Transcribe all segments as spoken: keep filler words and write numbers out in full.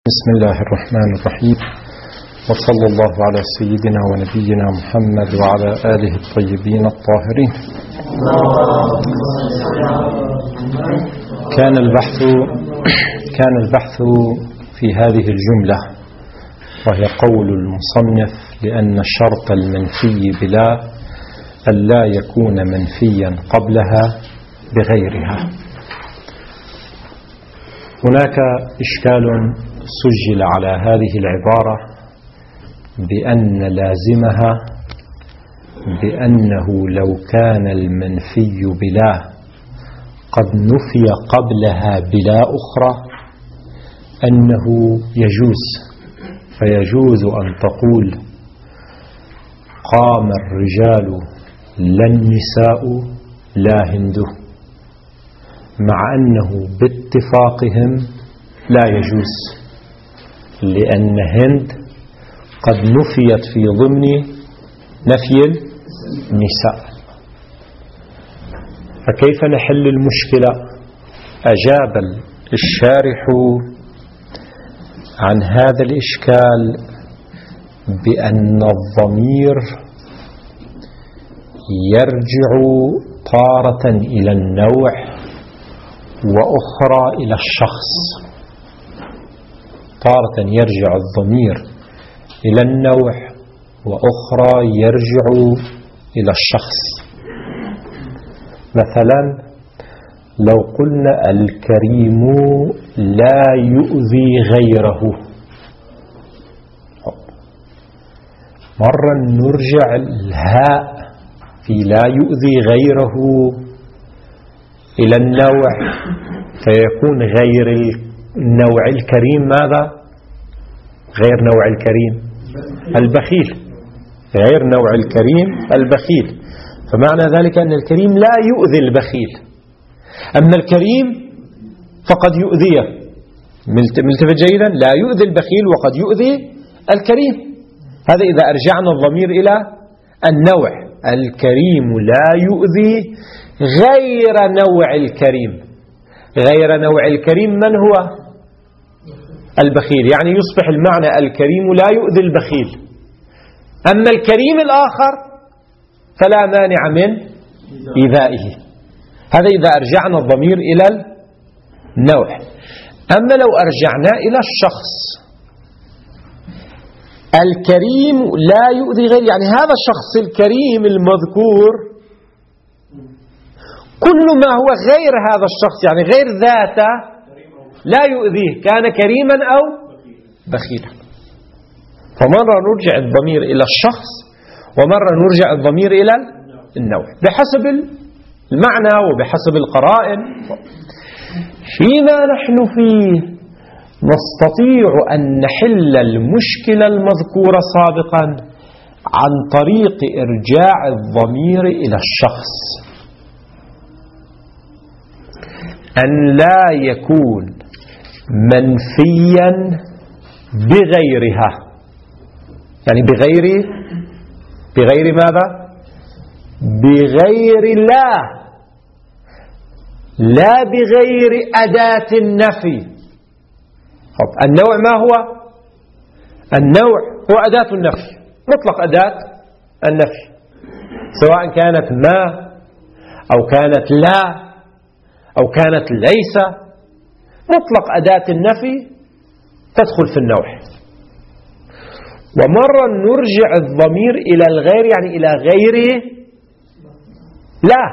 بسم الله الرحمن الرحيم، وصلى الله على سيدنا ونبينا محمد وعلى آله الطيبين الطاهرين. كان البحث كان البحث في هذه الجملة، وهي قول المصنف: لأن الشرط المنفي بلا ألا يكون منفيا قبلها بغيرها. هناك إشكال سجل على هذه العبارة بأن لازمها بأنه لو كان المنفي بلا قد نفي قبلها بلا أخرى أنه يجوز، فيجوز أن تقول قام الرجال لا النساء لا هنده، مع أنه باتفاقهم لا يجوز، لأن هند قد نفيت في ضمن نفي النساء. فكيف نحل المشكلة؟ أجاب الشارح عن هذا الإشكال بأن الضمير يرجع تارة إلى النوع وأخرى إلى الشخص. تارة يرجع الضمير إلى النوع وأخرى يرجع إلى الشخص. مثلا لو قلنا الكريم لا يؤذي غيره، مرة نرجع الهاء في لا يؤذي غيره إلى النوع، فيكون غير النوع الكريم ماذا؟ غير نوع الكريم البخيل، غير نوع الكريم البخيل. فمعنى ذلك أن الكريم لا يؤذي البخيل، أما الكريم فقد يؤذيه. ملتفت جيدا، لا يؤذي البخيل وقد يؤذي الكريم. هذا إذا أرجعنا الضمير إلى النوع. الكريم لا يؤذي غير نوع الكريم. غير نوع الكريم من هو؟ البخيل. يعني يصبح المعنى الكريم لا يؤذي البخيل، أما الكريم الآخر فلا مانع من إيذائه. هذا إذا أرجعنا الضمير إلى النوع. أما لو أرجعنا إلى الشخص، الكريم لا يؤذي غير، يعني هذا الشخص الكريم المذكور كل ما هو غير هذا الشخص، يعني غير ذاته، لا يؤذيه، كان كريما أو بخيلا. فمرة نرجع الضمير إلى الشخص ومرة نرجع الضمير إلى النوع بحسب المعنى وبحسب القرائن. فيما نحن فيه نستطيع أن نحل المشكلة المذكورة سابقا عن طريق إرجاع الضمير إلى الشخص، أن لا يكون منفيا بغيرها، يعني بغير بغير ماذا؟ بغير لا لا بغير أداة النفي. النوع ما هو؟ النوع هو أداة النفي، مطلق أداة النفي، سواء كانت ما أو كانت لا أو كانت ليس، مطلق أداة النفي تدخل في النوع. ومرة نرجع الضمير إلى الغير، يعني إلى غير لا،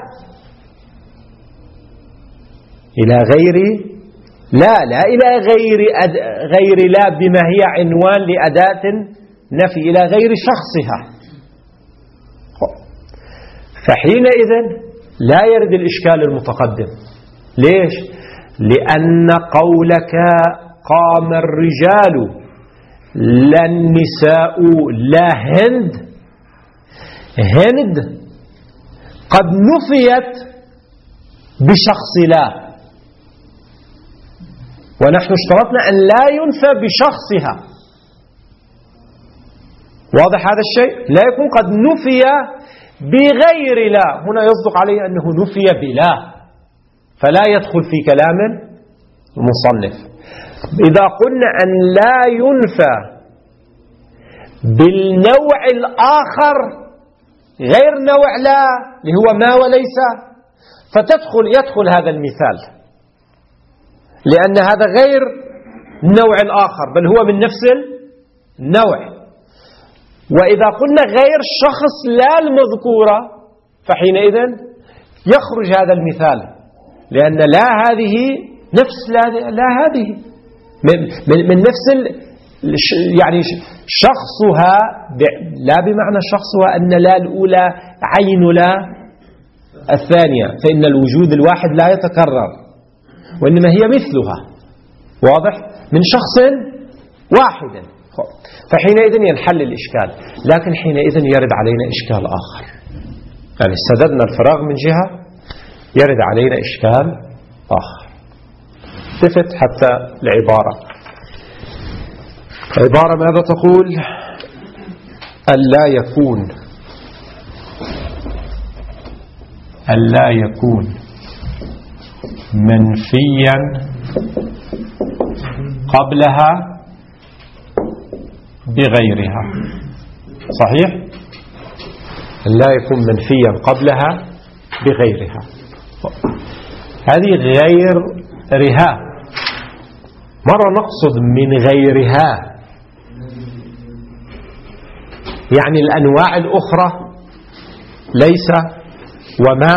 إلى غير لا لا إلى غير أد... غير لا بما هي عنوان لأداة نفي، إلى غير شخصها. فحينئذ لا يرد الإشكال المتقدم. ليش؟ لأن قولك قام الرجال لا النساء لا هند، هند قد نفيت بشخص لا، ونحن اشترطنا أن لا ينفى بشخصها. واضح هذا الشيء؟ لا يكون قد نفي بغير لا، هنا يصدق عليه أنه نفي بلا، فلا يدخل في كلام المصنف. إذا قلنا أن لا ينفى بالنوع الآخر غير نوع لا اللي هو ما وليس، فتدخل يدخل هذا المثال، لأن هذا غير النوع الآخر بل هو من نفس النوع. وإذا قلنا غير الشخص لا المذكورة فحينئذ يخرج هذا المثال، لأن لا هذه نفس لا, لا هذه من, من, من نفس يعني شخصها، لا بمعنى شخصها أن لا الأولى عين لا الثانية، فإن الوجود الواحد لا يتكرر وإنما هي مثلها، واضح، من شخص واحد. فحينئذ ينحل الإشكال، لكن حينئذ يرد علينا إشكال آخر، يعني سددنا الفراغ من جهة، يرد علينا إشكال آخر. التفت حتى العبارة، عبارة ماذا تقول؟ ألا يكون ألا يكون منفيا قبلها بغيرها، صحيح؟ ألا يكون منفيا قبلها بغيرها، هذه غير رها، مرة نقصد من غيرها يعني الأنواع الأخرى، ليس وما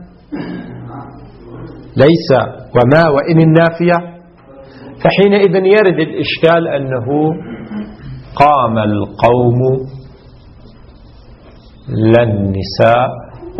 ليس وما وإن النافية. فحينئذ يرد الإشكال أنه قام القوم لا النساء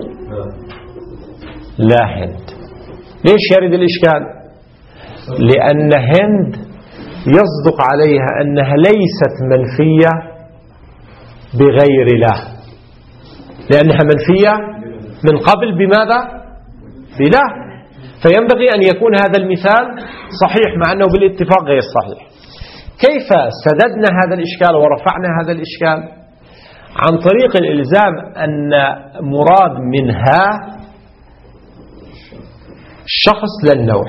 لا هند. ليش يرد الإشكال؟ لأن هند يصدق عليها أنها ليست منفية بغير لا، لأنها منفية من قبل بماذا؟ بلا، فينبغي أن يكون هذا المثال صحيح مع أنه بالاتفاق غير صحيح. كيف سددنا هذا الإشكال ورفعنا هذا الإشكال؟ عن طريق الإلزام أن مراد منها الشخص للنوع،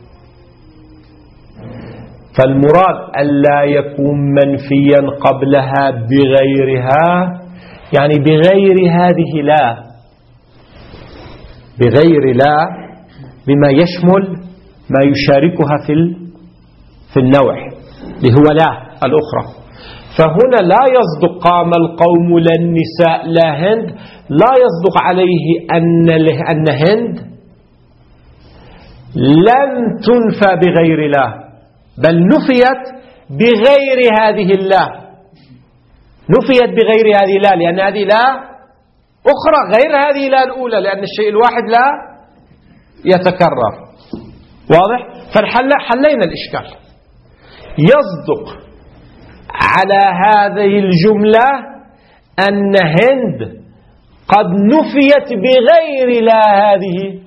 فالمراد ألا يكون منفيا قبلها بغيرها، يعني بغير هذه لا، بغير لا بما يشمل ما يشاركها في في النوع اللي هو لا الأخرى. فهنا لا يصدق قام القوم لا النساء لا هند، لا يصدق عليه أن أن هند لم تنفى بغير لا، بل نفيت بغير هذه اللا، نفيت بغير هذه لا، لأن هذه لا أخرى غير هذه لا الأولى، لأن الشيء الواحد لا يتكرر، واضح؟ فالحل حلينا الإشكال. يصدق على هذه الجملة أن هند قد نفيت بغير لا هذه،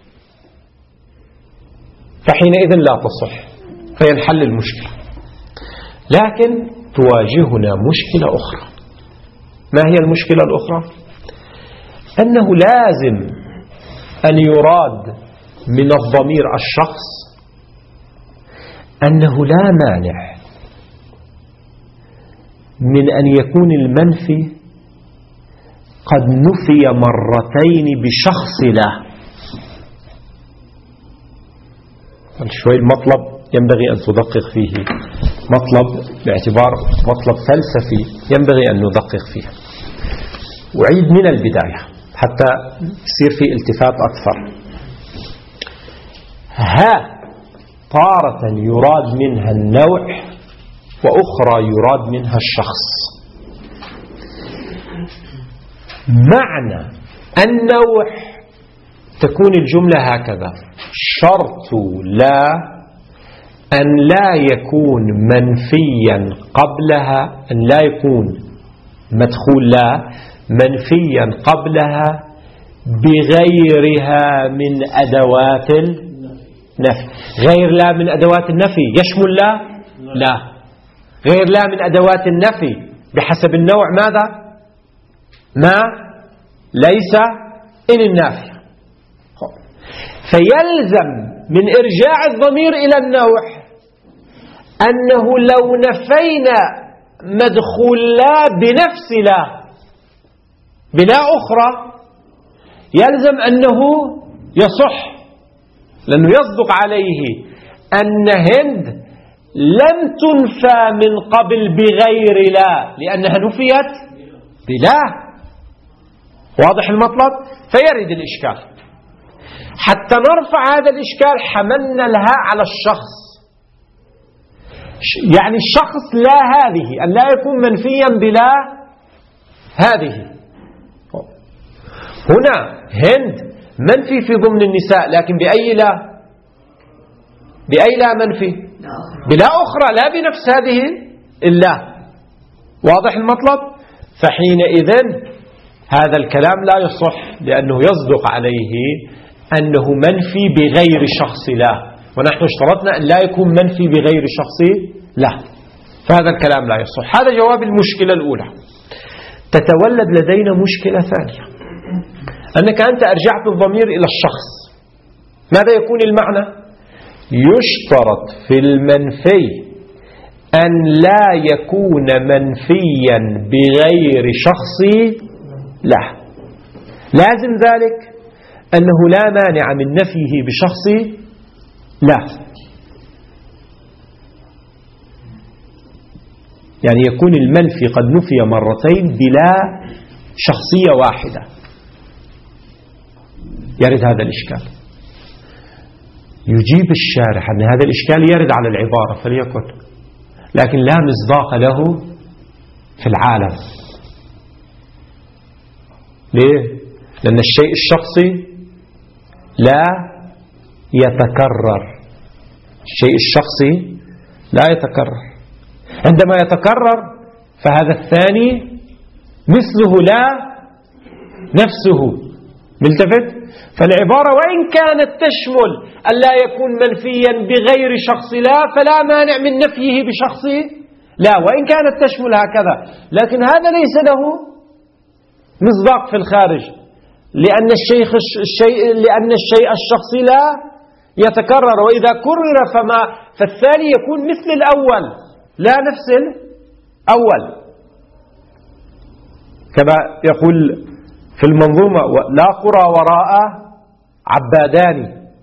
فحينئذ لا تصح، فينحل المشكلة. لكن تواجهنا مشكلة أخرى. ما هي المشكلة الأخرى؟ أنه لازم أن يراد من الضمير الشخص، أنه لا مانع من أن يكون المنفي قد نفي مرتين بشخص لا. شوي المطلب ينبغي أن تدقق فيه، مطلب باعتبار مطلب فلسفي ينبغي أن ندقق فيه. أعيد من البداية حتى يصير في التفات أكثر. ها طارة يراد منها النوع وأخرى يراد منها الشخص. معنى النوع تكون الجملة هكذا: شرط لا أن لا يكون منفيا قبلها، أن لا يكون مدخول لا منفيا قبلها بغيرها من أدوات النفي. غير لا من أدوات النفي يشمل لا؟ لا. غير لا من أدوات النفي بحسب النوع ماذا؟ ما ليس إن النافية. فيلزم من إرجاع الضمير إلى النوع أنه لو نفينا مدخول لا بنفس لا بلا أخرى يلزم أنه يصح، لأنه يصدق عليه أن هند لم تنفى من قبل بغير لا لأنها نفيت بلا. واضح المطلب؟ فيرد الإشكال. حتى نرفع هذا الإشكال حملنا الهاء على الشخص، يعني الشخص لا هذه أن لا يكون منفيا بلا هذه. هنا هند منفي في ضمن النساء، لكن بأي لا؟ بأي لا منفي؟ بلا أخرى، لا بنفس هذه الله. واضح المطلب؟ فحينئذ هذا الكلام لا يصح، لأنه يصدق عليه أنه منفي بغير شخص لا، ونحن اشترطنا أن لا يكون منفي بغير شخص لا، فهذا الكلام لا يصح. هذا جواب المشكلة الأولى. تتولد لدينا مشكلة ثانية، أنك أنت أرجعت الضمير إلى الشخص. ماذا يكون المعنى؟ يشترط في المنفي أن لا يكون منفيا بغير شخص لا. لازم ذلك أنه لا مانع من نفيه بشخص لا، يعني يكون المنفي قد نفي مرتين بلا شخصية واحدة. يرد هذا الإشكال. يجيب الشارح أن هذا الإشكال يرد على العبارة فليكن، لكن لا مصداق له في العالم. ليه؟ لأن الشيء الشخصي لا يتكرر. الشيء الشخصي لا يتكرر. عندما يتكرر فهذا الثاني مثله لا نفسه. ملتفت؟ فالعبارة وإن كانت تشمل أن لا يكون منفيا بغير شخص لا، فلا مانع من نفيه بشخص لا، وإن كانت تشمل هكذا، لكن هذا ليس له مصداق في الخارج، لأن الشيء الشيء لأن الشيء الشخصي لا يتكرر، وإذا كرر فما فالثاني يكون مثل الأول لا نفس الأول. كما يقول في المنظومة: لا قرى وراء عبادان.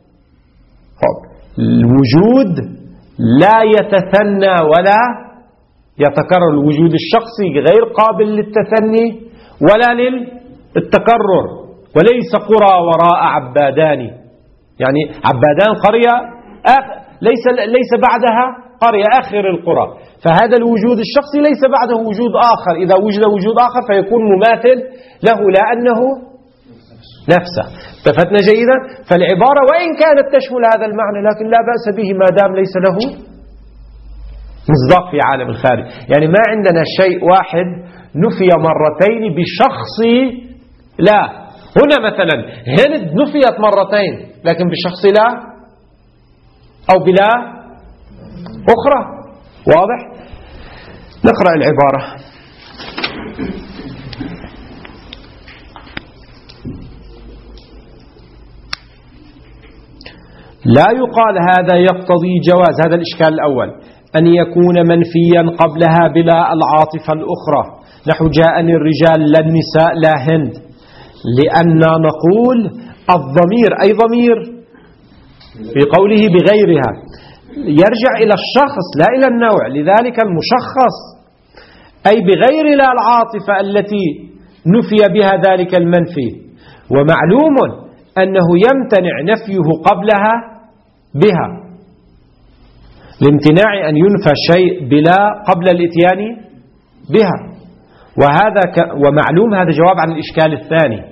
الوجود لا يتثنى ولا يتكرر. الوجود الشخصي غير قابل للتثني ولا للتكرر، وليس قرى وراء عبادان، يعني عبادان قرية ليس ليس بعدها قرية آخر القرى. فهذا الوجود الشخصي ليس بعده وجود آخر. إذا وجد وجود آخر فيكون مماثل له لأنه نفسه. اتفقنا جيدا؟ فالعبارة وإن كانت تشمل هذا المعنى لكن لا بأس به ما دام ليس له مصداق في عالم الخارج. يعني ما عندنا شيء واحد نفي مرتين بشخص لا. هنا مثلا هند نفيت مرتين لكن بشخص لا أو بلا أخرى. واضح؟ نقرأ العبارة. لا يقال هذا يقتضي جواز. هذا الإشكال الأول، أن يكون منفيا قبلها بلا العاطفة الأخرى، نحو جاءني الرجال لا النساء لا هند، لأننا نقول الضمير أي ضمير في قوله بغيرها يرجع إلى الشخص لا إلى النوع، لذلك المشخص أي بغير لا العاطفة التي نفي بها ذلك المنفي. ومعلوم أنه يمتنع نفيه قبلها بها، لامتناع أن ينفى شيء بلا قبل الاتيان بها. وهذا ك... ومعلوم هذا جواب عن الإشكال الثاني،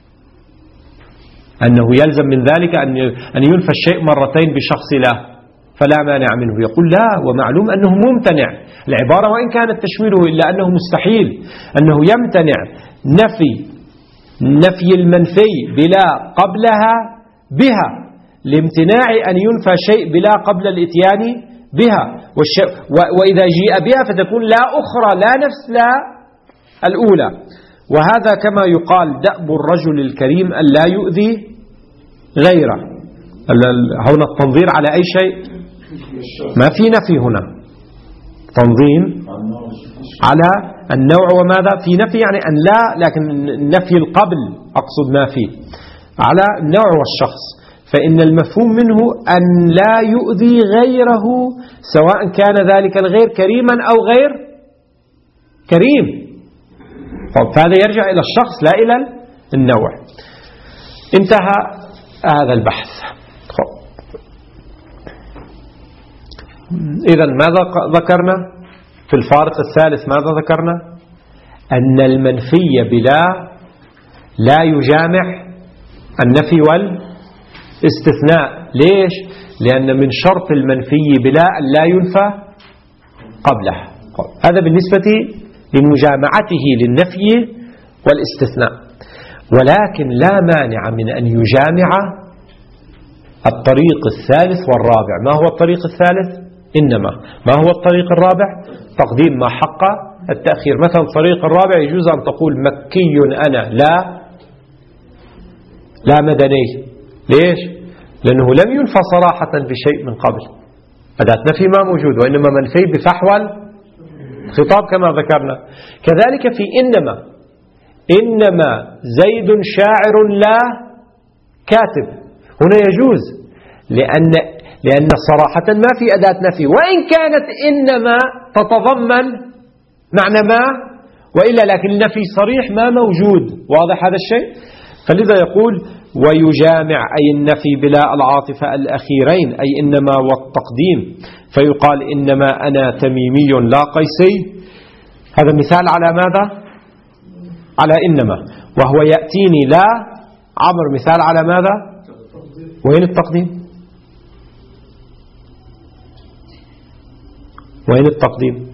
أنه يلزم من ذلك أن أن ينفى الشيء مرتين بشخص لا، فلا مانع منه. يقول لا، ومعلوم أنه ممتنع. العبارة وإن كانت تشمله إلا أنه مستحيل، أنه يمتنع نفي نفي المنفي بلا قبلها بها، لامتناع أن ينفى شيء بلا قبل الاتيان بها. وإذا جيء بها فتكون لا أخرى لا نفس لا الأولى. وهذا كما يقال دأب الرجل الكريم أن لا يؤذي غيره. هنا التنظير على أي شيء؟ ما في نفي هنا، تنظيم على النوع وماذا في نفي يعني أن لا، لكن نفي القبل أقصد ما فيه على النوع والشخص. فإن المفهوم منه أن لا يؤذي غيره سواء كان ذلك الغير كريما أو غير كريم. فهذا يرجع إلى الشخص لا إلى النوع. انتهى هذا البحث. إذن ماذا ذكرنا في الفارق الثالث؟ ماذا ذكرنا؟ أن المنفي بلا لا يجامع النفي والاستثناء. ليش؟ لأن من شرط المنفي بلا أن لا ينفى قبله. هذا بالنسبة لمجامعته للنفي والاستثناء. ولكن لا مانع من أن يجامع الطريق الثالث والرابع. ما هو الطريق الثالث؟ إنما. ما هو الطريق الرابع؟ تقديم ما حق التأخير. مثلا الطريق الرابع يجوز أن تقول مكي أنا لا لا مدني. ليش؟ لأنه لم ينفى صراحة بشيء من قبل، أداة نفي ما موجود، وإنما منفي بفحوى الخطاب كما ذكرنا. كذلك في إنما. إنما زيد شاعر لا كاتب. هنا يجوز لأن لأن صراحة ما في أداة نفي، وإن كانت إنما تتضمن معنى ما وإلا، لكن النفي صريح ما موجود. واضح هذا الشيء؟ فلذا يقول ويجامع أي النفي بلا العاطفة الأخيرين أي إنما والتقديم. فيقال إنما أنا تميمي لا قيسي. هذا مثال على ماذا؟ على إنما. وهو يأتيني لا عمر مثال على ماذا؟ وين التقديم؟ وين التقديم؟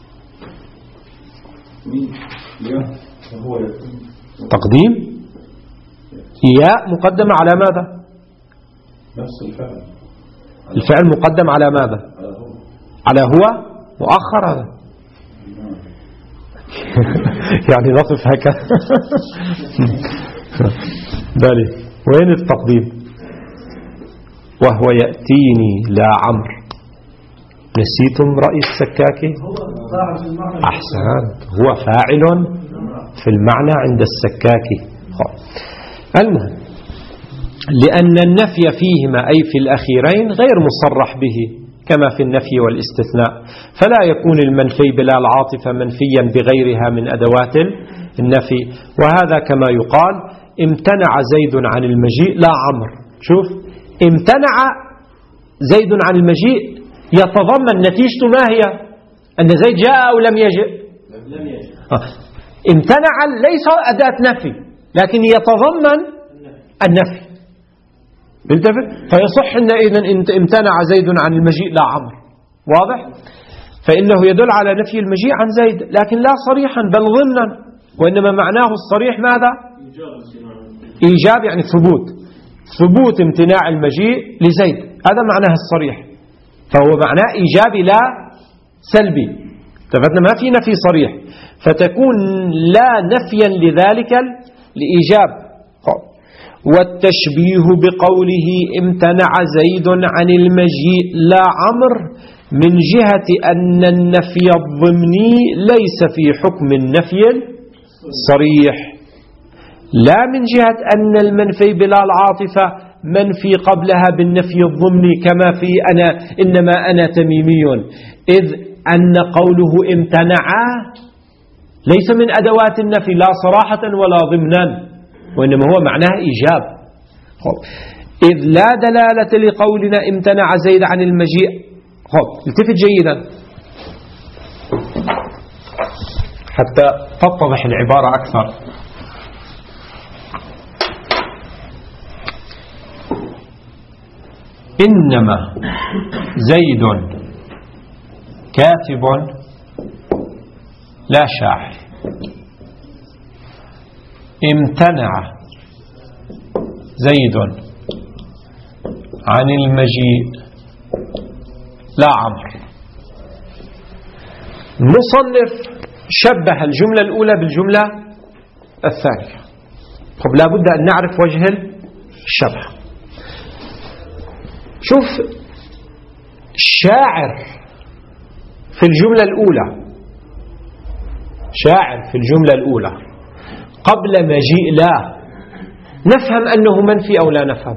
تقديم ياء مقدمة على ماذا؟ نفس الفعل. الفعل مقدم على ماذا؟ على هو مؤخر. هذا يعني نصف هكذا. بالي وين التقديم؟ وهو يأتيني لا عمر. نسيتم رأي السكاكي؟ أحسنت، هو فاعل في المعنى عند السكاكي. المهم لأن النفي فيهما أي في الأخيرين غير مصرح به كما في النفي والاستثناء، فلا يكون المنفي بلا العاطفة منفيا بغيرها من أدوات النفي. وهذا كما يقال امتنع زيد عن المجيء لا عمر. شوف، امتنع زيد عن المجيء يتضمن نتيجته ما هي؟ أن زيد جاء أو لم يجئ؟ لم يجئ. امتنع ليس أداة نفي لكن يتضمن النفي. فيصح أن إذن امتنع زيد عن المجيء لا عمر. واضح؟ فإنه يدل على نفي المجيء عن زيد لكن لا صريحا بل ضمنا، وإنما معناه الصريح ماذا؟ إيجاب يعني ثبوت ثبوت امتناع المجيء لزيد، هذا معناه الصريح. فهو معناه إيجابي لا سلبي. تفتنا ما في نفي صريح، فتكون لا نفيا لذلك الإيجاب. والتشبيه بقوله امتنع زيد عن المجيء لا عمر من جهة أن النفي الضمني ليس في حكم النفي الصريح، لا من جهة أن المنفي بلا العاطفة منفي قبلها بالنفي الضمني كما في أنا إنما أنا تميمي، إذ أن قوله امتنع ليس من أدوات النفي لا صراحة ولا ضمنا، وإنما هو معناه إيجاب. إذ لا دلالة لقولنا امتنع زيد عن المجيء. التفت جيدا حتى تتضح العبارة أكثر. إنما زيد كاتب لا شاعر. امتنع زيد عن المجيء لا عمر. المصنف شبه الجملة الأولى بالجملة الثانية. طب لا بد أن نعرف وجه الشبه. شوف، الشاعر في الجملة الأولى، شاعر في الجملة الأولى قبل مجيء لا، نفهم أنه منفي أو لا نفهم؟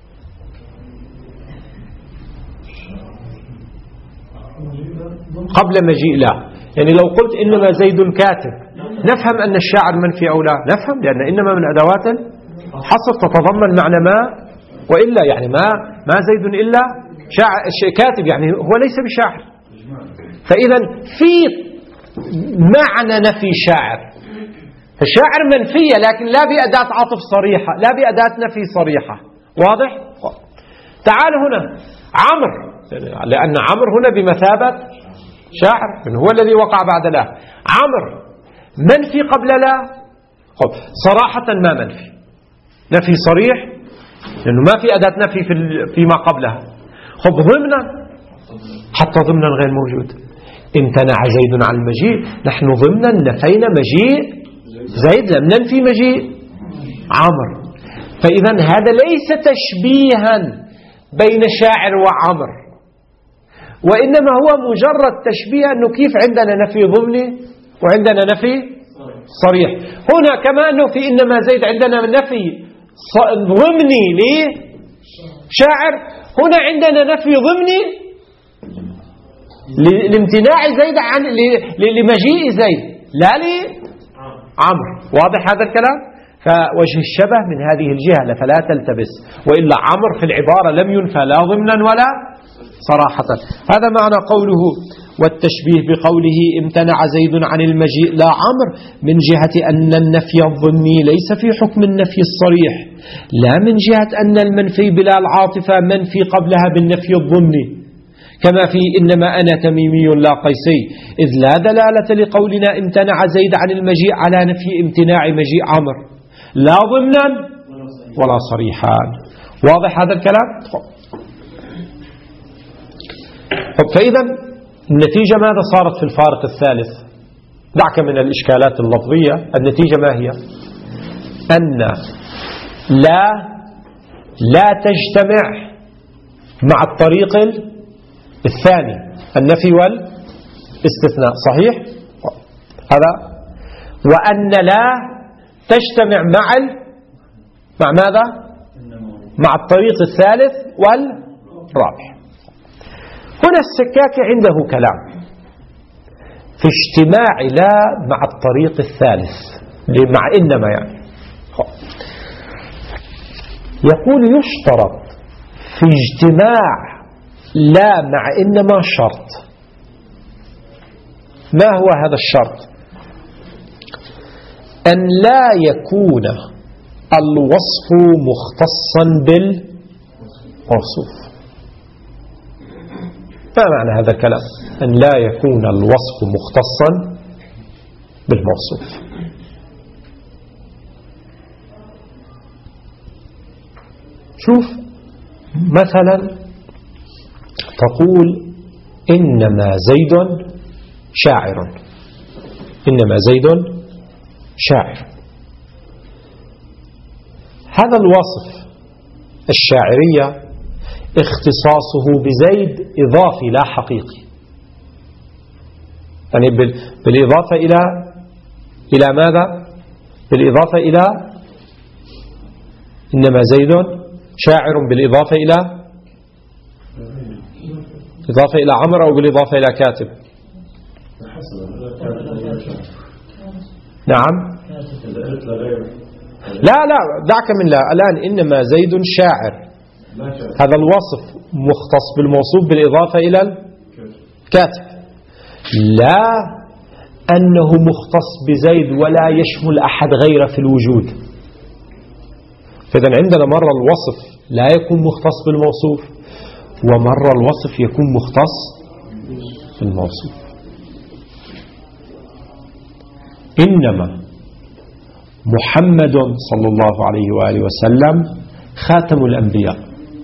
قبل مجيء لا، يعني لو قلت إنما زيد كاتب، نفهم أن الشاعر منفي أو لا؟ نفهم، لأن إنما من أدوات الحصر تتضمن معنى ما وإلا، يعني ما ما زيد إلا شاعر كاتب، يعني هو ليس بشاعر. فإذا في معنى نفي شاعر، الشاعر منفية لكن لا بأداة عطف صريحة، لا بأداة نفي صريحة. واضح؟ تعال هنا عمرو، لأن عمرو هنا بمثابة شاعر، من هو الذي وقع بعد لا. عمرو منفي قبل لا؟ صراحة ما منفي، نفي صريح لأنه ما في أداة نفي في فيما قبلها. خب ضمنا، حتى ضمنا غير موجود. امتنع زيد عن المجيء، نحن ضمنا نفينا مجيء زيد، لم ننفي مجيء عمرو. فإذا هذا ليس تشبيها بين شاعر وعمر، وإنما هو مجرد تشبيه أنه كيف عندنا نفي ضمني وعندنا نفي صريح. هنا كما أنه في إنما زيد عندنا نفي ضمني لشاعر، هنا عندنا نفي ضمني لامتناع زيد عن لمجيء زيد لا لعمرو. واضح هذا الكلام؟ فوجه الشبه من هذه الجهة فلا تلتبس، وإلا عمرو في العبارة لم ينفى لا ضمنا ولا صراحة. هذا معنى قوله والتشبيه بقوله امتنع زيد عن المجيء لا عمرو، من جهة أن النفي الضمني ليس في حكم النفي الصريح، لا من جهة أن المنفي بلا العاطفة منفي قبلها بالنفي الضمني، كما في إنما أنا تميمي لا قيسي، إذ لا دلالة لقولنا امتنع زيد عن المجيء على نفي امتناع مجيء عمرو لا ضمنا ولا صريحا. واضح هذا الكلام؟ فإذا النتيجة ماذا صارت في الفارق الثالث؟ دعك من الإشكالات اللفظية، النتيجة ما هي؟ أن لا لا تجتمع مع الطريق الثاني النفي والاستثناء، صحيح؟ هذا. وأن لا تجتمع مع مع ماذا؟ مع الطريق الثالث والرابع. هنا السكاكي عنده كلام في اجتماع لا مع الطريق الثالث مع إنما، يعني يقول يشترط في اجتماع لا مع إنما شرط. ما هو هذا الشرط؟ أن لا يكون الوصف مختصا بالموصوف. ما معنى هذا الكلام؟ أن لا يكون الوصف مختصا بالموصوف. شوف مثلا تقول إنما زيد شاعر، إنما زيد شاعر، هذا الوصف الشاعرية اختصاصه بزيد إضافي لا حقيقي، يعني بالإضافة إلى إلى ماذا؟ بالإضافة إلى إنما زيد شاعر، بالإضافة إلى إضافة إلى عمر، أو بالإضافة إلى كاتب. نعم. لا لا دعك من لا، الآن إنما زيد شاعر، هذا الوصف مختص بالموصوف بالإضافة إلى الكاتب، لا أنه مختص بزيد ولا يشمل أحد غيره في الوجود. فإذا عندنا مرة الوصف لا يكون مختص بالموصوف، ومرة الوصف يكون مختص بالموصوف. إنما محمد صلى الله عليه وآله وسلم خاتم الأنبياء،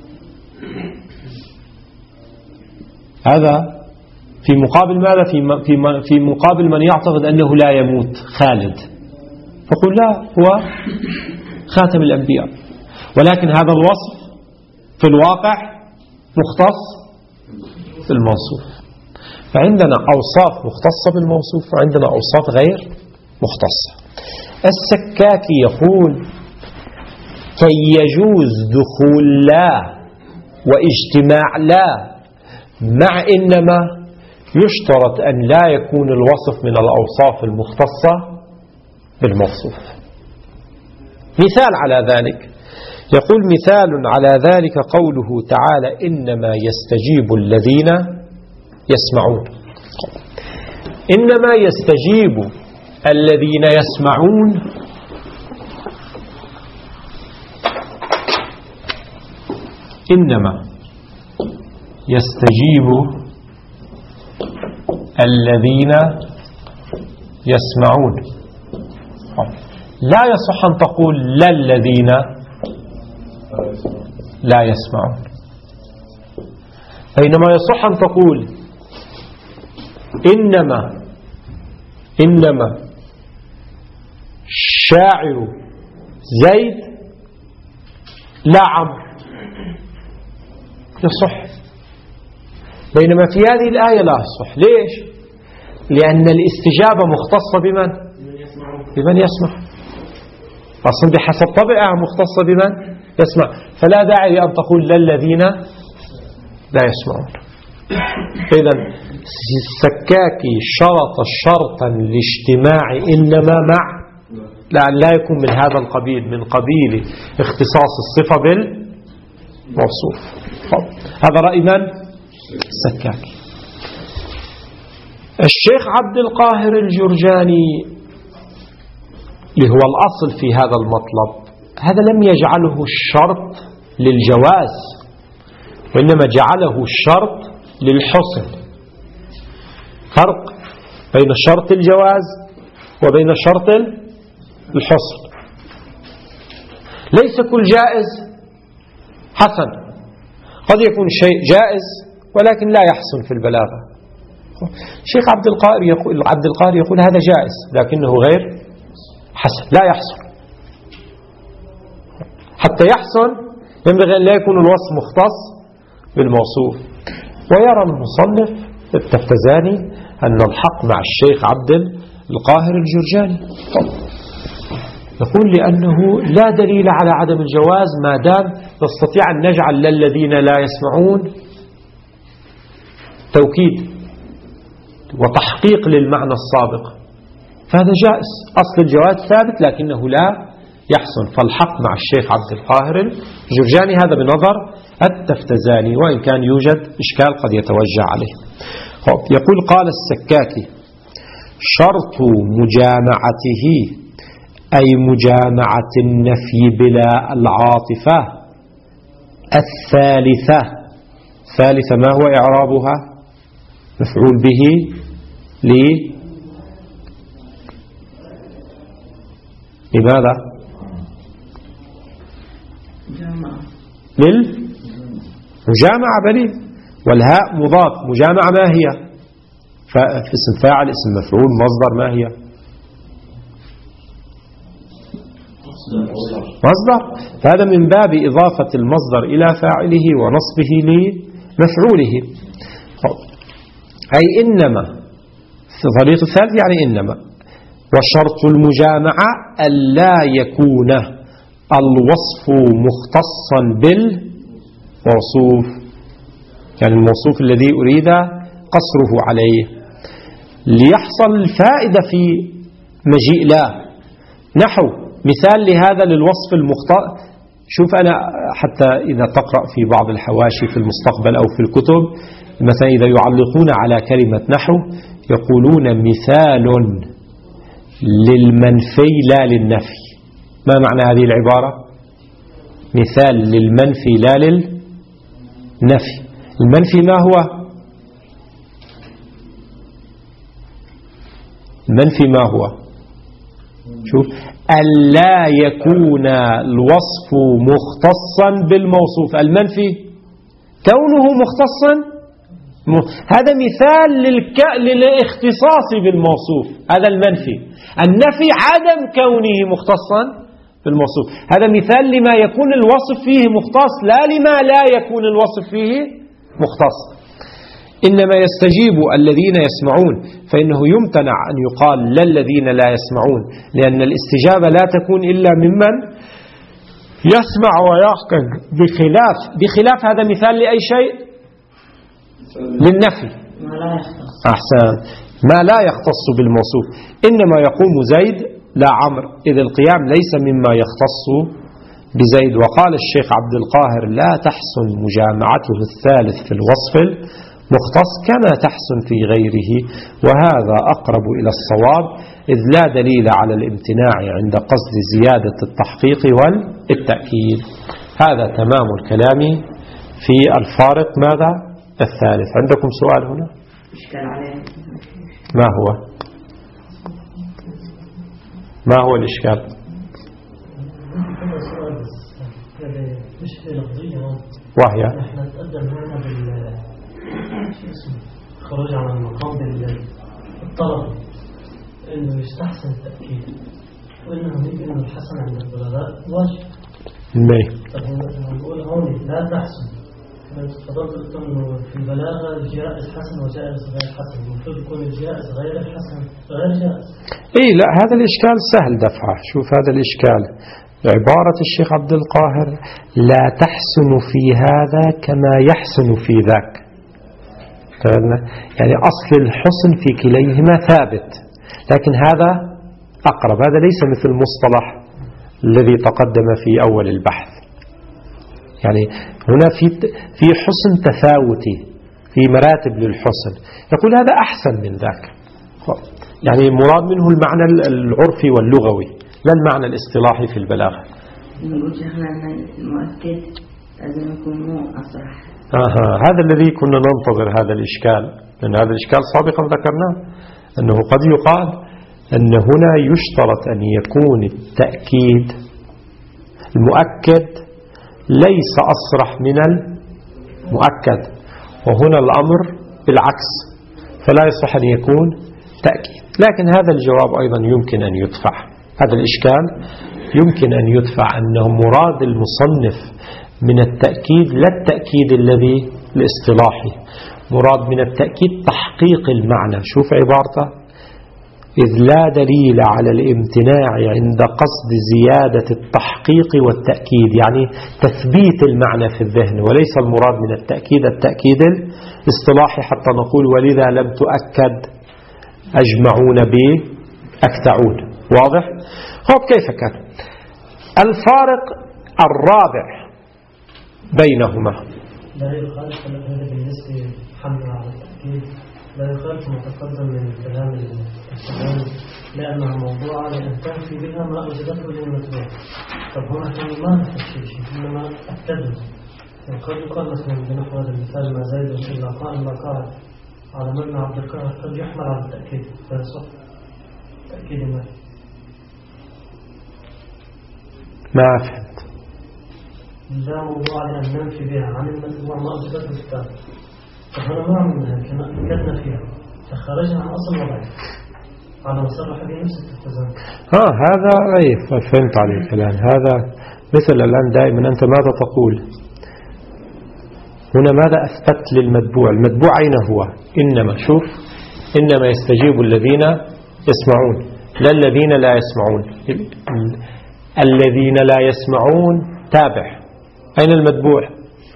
هذا في مقابل ماذا؟ في في مقابل من يعتقد أنه لا يموت خالد، فقل لا، هو خاتم الأنبياء، ولكن هذا الوصف في الواقع مختص بالموصوف. فعندنا أوصاف مختصة بالموصوف وعندنا أوصاف غير مختصة. السكاكي يقول كي يجوز دخول لا واجتماع لا مع إنما يشترط أن لا يكون الوصف من الأوصاف المختصة بالموصوف. مثال على ذلك، يقول مثال على ذلك قوله تعالى إنما يستجيب الذين يسمعون. إنما يستجيب الذين يسمعون إنما يستجيب الذين يسمعون. لا يصح أن تقول لا الذين لا يسمعون، بينما يصح أن تقول إنما إنما شاعر زيد لا عمرو، يصح. بينما في هذه الآية لا يصح. ليش؟ لأن الاستجابة مختصة بمن؟ بمن يسمع. أصلا بحسب طبعها مختصة بمن يسمع، فلا داعي أن تقول للذين لا يسمعون. إذن السكاكي شرط شرطا لاجتماع إنما مع لأن لا يكون من هذا القبيل، من قبيل اختصاص الصفة بالموصوف. هذا رأي من؟ السكاكي. الشيخ عبد القاهر الجرجاني اللي هو الأصل في هذا المطلب، هذا لم يجعله الشرط للجواز، وإنما جعله الشرط للحسن. فرق بين شرط الجواز وبين شرط الحسن. ليس كل جائز حسن، قد يكون شيء جائز ولكن لا يحسن في البلاغة. الشيخ عبد القاهر يقول عبد القاهر يقول هذا جائز لكنه غير حسن، لا يحسن. حتى يحسن ينبغي أن لا يكون الوصف مختص بالموصوف. ويرى المصنف التفتزاني أن الحق مع الشيخ عبد القاهر الجرجاني. يقول لأنه لا دليل على عدم الجواز ما دام نستطيع أن نجعل للذين لا يسمعون توكيد وتحقيق للمعنى السابق، فهذا جائز. أصل الجواز ثابت لكنه لا يحسن. فالحق مع الشيخ عبد القاهر الجرجاني هذا بنظر التفتزاني، وإن كان يوجد إشكال قد يتوجه عليه. يقول قال السكاكي شرط مجامعته أي مجامعة النفي بلا العاطفة الثالثة. ثالثة ما هو إعرابها؟ مفعول به لي لماذا؟ للمجامعة بلي، والهاء مضاف. مجامعة ما هي؟ اسم فاعل، اسم مفعول، مصدر، ما هي؟ مصدر. فهذا من باب إضافة المصدر إلى فاعله ونصبه لمفعوله. أي إنما في طريق الثالث يعني إنما. وشرط المجامعة ألا يكون الوصف مختصا بالموصوف، يعني الموصوف الذي أريد قصره عليه، ليحصل الفائدة في مجيء لا. نحو مثال لهذا للوصف المختص. شوف أنا حتى إذا تقرأ في بعض الحواشي في المستقبل أو في الكتب مثلا إذا يعلقون على كلمة نحو يقولون مثال للمنفي لا للنفي. ما معنى هذه العبارة؟ مثال للمنفي لا للنفي. المنفي ما هو؟ المنفي ما هو؟ شوف ألا يكون الوصف مختصا بالموصوف. المنفي كونه مختصا، هذا مثال للك... للاختصاص بالموصوف، هذا المنفي. النفي عدم كونه مختصا بالموصوف، هذا مثال لما يكون الوصف فيه مختص لا لما لا يكون الوصف فيه مختص. إنما يستجيب الذين يسمعون، فإنه يمتنع أن يقال لا الذين لا يسمعون، لأن الاستجابة لا تكون إلا ممن يسمع ويعقل، بخلاف بخلاف هذا مثال لأي شيء؟ للنفي. أحسن، ما لا يختص بالموصوف. إنما يقوم زيد لا عمرو، إذ القيام ليس مما يختص بزيد. وقال الشيخ عبد القاهر لا تحسن مجامعته الثالث في الوصف المختص كما تحسن في غيره، وهذا أقرب إلى الصواب، إذ لا دليل على الامتناع عند قصد زيادة التحقيق والتأكيد. هذا تمام الكلام في الفارق ماذا؟ الثالث. عندكم سؤال هنا؟ ما هو؟ ما هو الإشكال؟ وهي نحن نتقدم هنا بال خروج عن المقام بالطلب انه يستحسن التأكيد، وانه يمكن انه الحسن عند البلاغاء واجب. مي طب نقول هون لا تحسن، تفضلت قلت انه في البلاغه جائز حسن وجائز غير حسن، المفروض يكون الجائز غير الحسن غير جائز. اي لا، هذا الاشكال سهل دفعه. شوف هذا الاشكال، عبارة الشيخ عبد القاهر لا تحسن في هذا كما يحسن في ذاك، يعني أصل الحسن في كليهما ثابت، لكن هذا أقرب. هذا ليس مثل المصطلح الذي تقدم في أول البحث، يعني هنا في في حسن تفاوتي، في مراتب للحسن، يقول هذا أحسن من ذاك، يعني مراد منه المعنى العرفي واللغوي لا المعنى الاصطلاحي في البلاغة. نقول شيخنا أن المؤكد لازم يكون مو أصح. آه هذا الذي كنا ننتظر هذا الإشكال، لأن هذا الإشكال سابقا ذكرناه، أنه قد يقال أن هنا يشترط أن يكون التأكيد المؤكد ليس أصرح من المؤكد، وهنا الأمر بالعكس، فلا يصح أن يكون تأكيد. لكن هذا الجواب أيضا يمكن أن يدفع، هذا الإشكال يمكن أن يدفع، أنه مراد المصنف من التأكيد لا التأكيد الذي الاصطلاحي، مراد من التأكيد تحقيق المعنى. شوف عبارته، إذ لا دليل على الامتناع عند قصد زيادة التحقيق والتأكيد، يعني تثبيت المعنى في الذهن، وليس المراد من التأكيد التأكيد الاصطلاحي حتى نقول ولذا لم تؤكد أجمعون بأكتعون. واضح؟ هو كيف كان الفارق الرابع بينهما؟ لا يخالف هذا بالنسبة حمل على التأكيد، لا يخالف ما تقدم من كلام الكلام، لأنها موضوعة لأن تنفي بها ما أوجدته للمتبوع. طب هنا كان ما نفسه شيء، إنما أكده. قد يقال مثلا بنحو هذا المثال ما زيد إلا قائم لا قاعد على مبنى عبد القاهر، قد يحمل على التأكيد، لا صح تأكيد ما ما فهمت. لا موضوع لأن ننفي بها عن المتبوع ما أوجدته الكتاب. طب هنا ما عملنا كما أكدنا فيها، فخرجنا عن أصل وضعه على مصرح به نفس التزام. ها هذا أي فهمت عليه الكلام. هذا مثل الآن دائما أنت ماذا تقول هنا؟ ماذا أثبت للمتبوع؟ المتبوع أين هو؟ إنما شوف، إنما يستجيب الذين يسمعون لا الذين لا يسمعون. الذين لا يسمعون تابع، أين المتبوع؟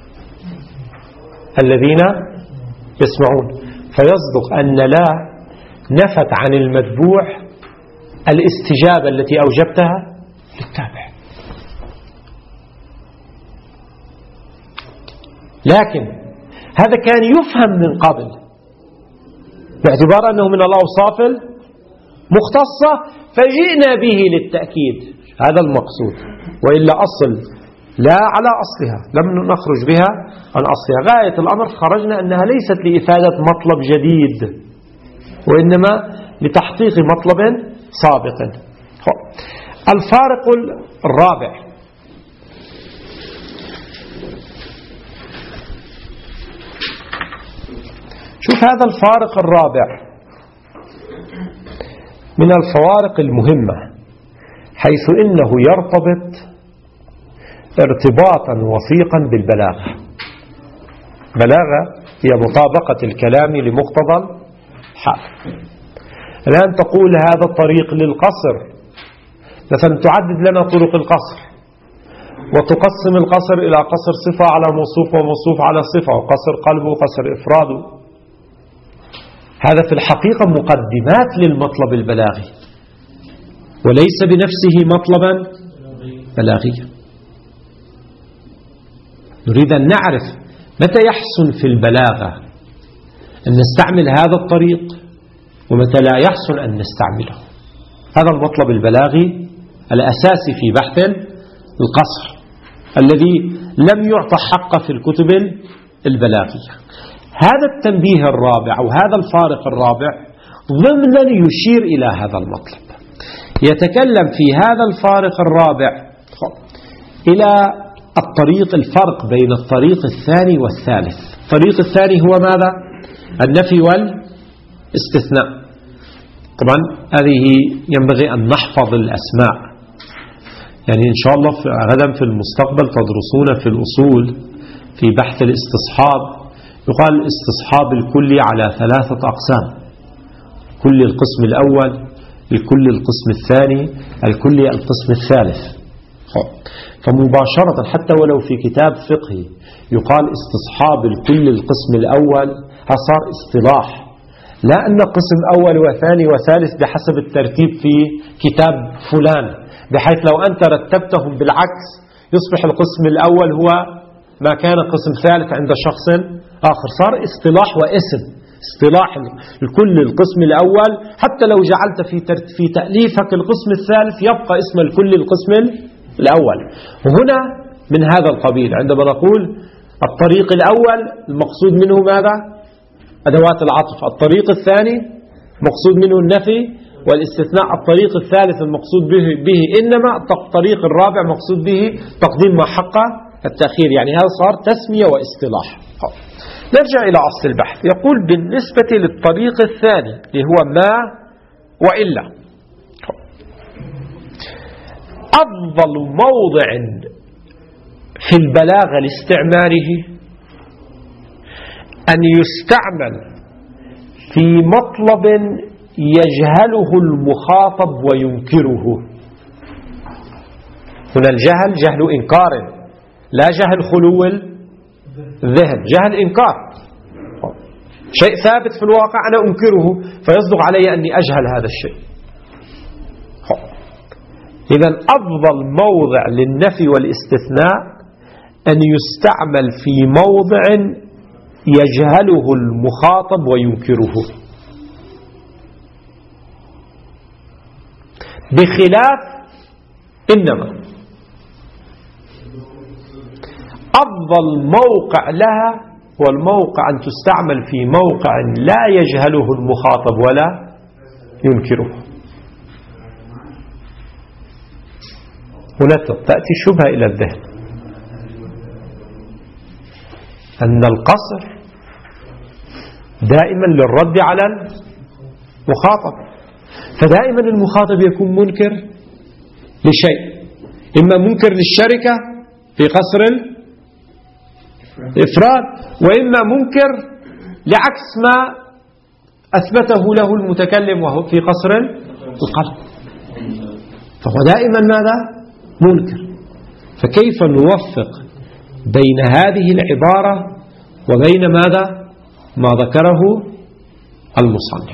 الذين يسمعون. فيصدق أن لا نفت عن المتبوع الاستجابة التي أوجبتها للتابع، لكن هذا كان يفهم من قبل باعتبار أنه من الأوصاف المختصة، فجئنا به للتأكيد، هذا المقصود، وإلا أصل لا على أصلها، لم نخرج بها عن أصلها. غاية الأمر خرجنا أنها ليست لإفادة مطلب جديد، وإنما لتحقيق مطلب سابق. الفارق الرابع شوف، هذا الفارق الرابع من الفوارق المهمة، حيث إنه يرتبط ارتباطا وثيقا بالبلاغة. بلاغة هي مطابقة الكلام لمقتضى الحال. الآن تقول هذا الطريق للقصر، مثلا تعدد لنا طرق القصر وتقسم القصر إلى قصر صفة على موصوف وموصوف على صفة وقصر قلب وقصر إفراد. هذا في الحقيقة مقدمات للمطلب البلاغي وليس بنفسه مطلبا بلاغيا. نريد أن نعرف متى يحسن في البلاغة أن نستعمل هذا الطريق ومتى لا يحسن أن نستعمله. هذا المطلب البلاغي الأساسي في بحث القصر الذي لم يعطى حقه في الكتب البلاغية. هذا التنبيه الرابع أو هذا الفارق الرابع ضمنا يشير إلى هذا المطلب. يتكلم في هذا الفارق الرابع إلى الطريق الفرق بين الطريق الثاني والثالث. الطريق الثاني هو ماذا؟ النفي والاستثناء. طبعا هذه ينبغي أن نحفظ الأسماء، يعني إن شاء الله غدا في المستقبل تدرسون في الأصول في بحث الاستصحاب يقال الاستصحاب الكلي على ثلاثة أقسام: كل القسم الأول، الكل القسم الثاني، الكل القسم الثالث. فمباشرة حتى ولو في كتاب فقهي يقال استصحاب الكل القسم الأول، صار اصطلاح، لا أن قسم أول وثاني وثالث بحسب الترتيب في كتاب فلان، بحيث لو أنت رتبتهم بالعكس يصبح القسم الأول هو ما كان قسم ثالث عند شخص آخر. صار اصطلاح واسم. اصطلاح الكل القسم الأول حتى لو جعلت في في تأليفك القسم الثالث يبقى اسم الكل القسم الأول. وهنا من هذا القبيل عندما نقول الطريق الأول المقصود منه ماذا؟ أدوات العطف. الطريق الثاني مقصود منه النفي والاستثناء. الطريق الثالث المقصود به, به إنما. الطريق الرابع مقصود به تقديم ما حق التأخير. يعني هذا صار تسمية واصطلاح. نرجع إلى أصل البحث. يقول بالنسبة للطريق الثاني اللي هو ما وإلا، أفضل موضع في البلاغة لاستعماله أن يستعمل في مطلب يجهله المخاطب وينكره. هنا الجهل جهل إنكار لا جهل خلو الذهن، جهل إنكار. شيء ثابت في الواقع أنا أنكره فيصدق علي أني أجهل هذا الشيء. إذن أفضل موضع للنفي والاستثناء أن يستعمل في موضع يجهله المخاطب وينكره، بخلاف إنما. أفضل موقع لها هو الموقع أن تستعمل في موقع لا يجهله المخاطب ولا ينكره. هنا تأتي شبهة إلى الذهن أن القصر دائما للرد على المخاطب، فدائما المخاطب يكون منكر لشيء، إما منكر للشركة في قصر الإفراد، وإما منكر لعكس ما أثبته له المتكلم وهو في قصر القلب. فهو دائما ماذا؟ منكر. فكيف نوفق بين هذه العبارة وبين ماذا؟ ما ذكره المصنف.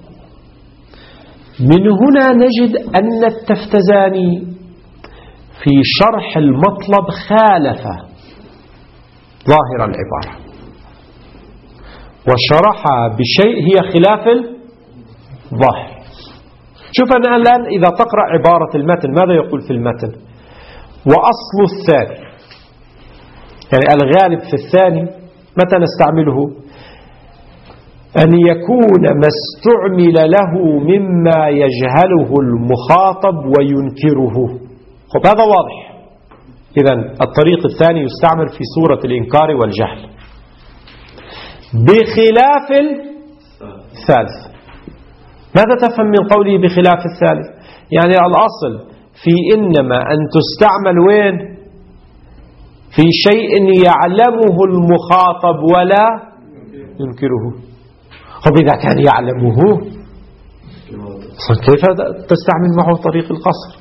من هنا نجد أن التفتزاني في شرح المطلب خالف ظاهر العبارة وشرح بشيء هي خلاف الظاهر. شوف أنا الآن إذا تقرأ عبارة المتن ماذا يقول في المتن؟ وأصل الثاني، يعني الغالب في الثاني متى نستعمله؟ أن يكون ما استعمل له مما يجهله المخاطب وينكره. خب هذا واضح. إذن الطريق الثاني يستعمل في صورة الإنكار والجهل، بخلاف الثالث. ماذا تفهم من قوله بخلاف الثالث؟ يعني الأصل في إنما أن تستعمل وين؟ في شيء يعلمه المخاطب ولا ينكره. طب إذا كان يعلمه كيف تستعمل معه طريق القصر؟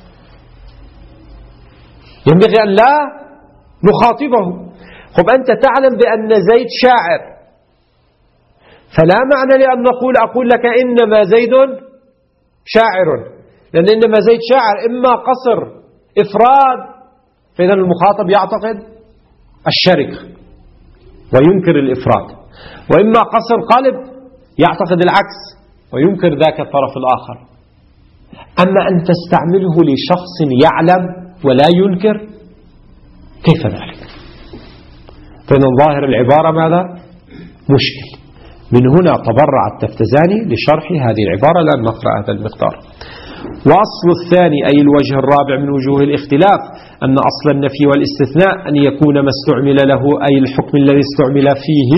ينبغي أن لا نخاطبه. طب أنت تعلم بأن زيد شاعر، فلا معنى لأن نقول أقول لك إنما زيد شاعر، لأن إنما زيد شاعر إما قصر إفراد، فإذا المخاطب يعتقد الشركة وينكر الإفراد، وإما قصر قلب يعتقد العكس وينكر ذاك الطرف الآخر. أما أن تستعمله لشخص يعلم ولا ينكر، كيف ذلك؟ فإن ظاهر العبارة ماذا؟ مشكل. من هنا تبرع التفتزاني لشرح هذه العبارة، لن نقرأ هذا المقدار. وأصل الثاني أي الوجه الرابع من وجوه الاختلاف أن أصل النفي والاستثناء أن يكون ما استعمل له أي الحكم الذي استعمل فيه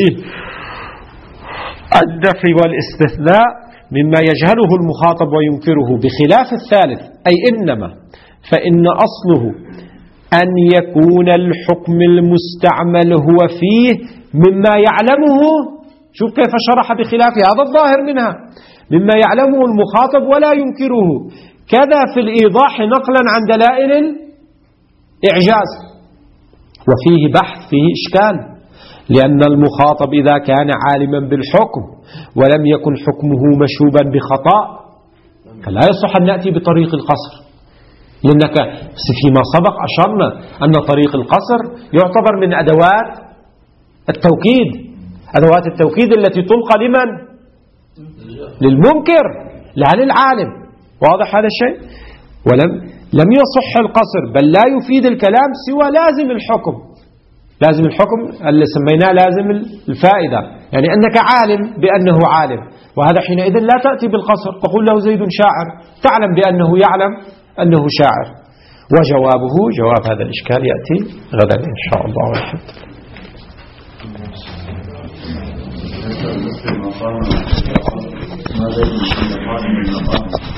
النفي والاستثناء مما يجهله المخاطب وينكره، بخلاف الثالث أي إنما، فإن أصله أن يكون الحكم المستعمل هو فيه مما يعلمه. شوف كيف شرح بخلاف هذا الظاهر منها، مما يعلمه المخاطب ولا ينكره. كذا في الإيضاح نقلا عن دلائل الإعجاز، وفيه بحث فيه إشكال، لأن المخاطب إذا كان عالما بالحكم ولم يكن حكمه مشوبا بخطأ فلا يصح أن نأتي بطريق القصر، لأنك فيما سبق أشرنا أن طريق القصر يعتبر من أدوات التوكيد، أدوات التوكيد التي تلقى لمن؟ للمنكر لا للعالم. واضح هذا الشيء؟ ولم لم يصح القصر، بل لا يفيد الكلام سوى لازم الحكم. لازم الحكم اللي سميناه لازم الفائدة، يعني أنك عالم بأنه عالم، وهذا حينئذ لا تأتي بالقصر تقول له زيد شاعر، تعلم بأنه يعلم أنه شاعر. وجوابه جواب هذا الإشكال يأتي غدا إن شاء الله والحمد لله.